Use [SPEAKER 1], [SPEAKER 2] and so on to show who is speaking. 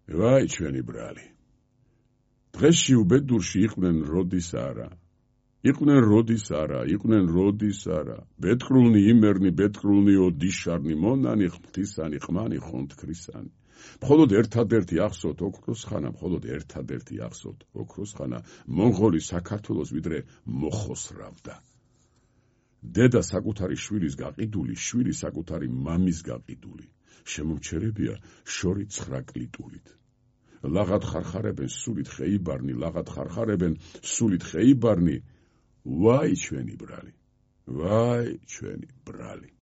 [SPEAKER 1] ვაი ჩვენი ბრალი. დღესში უბედურში იყვნენ როდის არა. იყვნენ როდის არა, იყვნენ როდის არა. ბეთქრულნი იმერნი, ბეთქრულნი ოდიშარნი, მონანი ღვთისანი, ყმანი ხონთქრისანი. მხოლოდ ერთადერთი ახსოვთ ოქროს ხანა, მხოლოდ ერთადერთი ახსოვთ ოქროს ხანა, მონღოლი საქართველოს ვიდრე მოხოსრავდა. დედა საკუთარი შვილის გაყიდული, შვილი საკუთარი მამის გაყიდული. შემომჩერებია შორი 9 კლიტულით. ლაღად ხარხარებენ სულით ხეიბარნი, ლაღად ხარხარებენ სულით ხეიბარნი. ვაი ჩვენი ბრალი, ვაი ჩვენი ბრალი.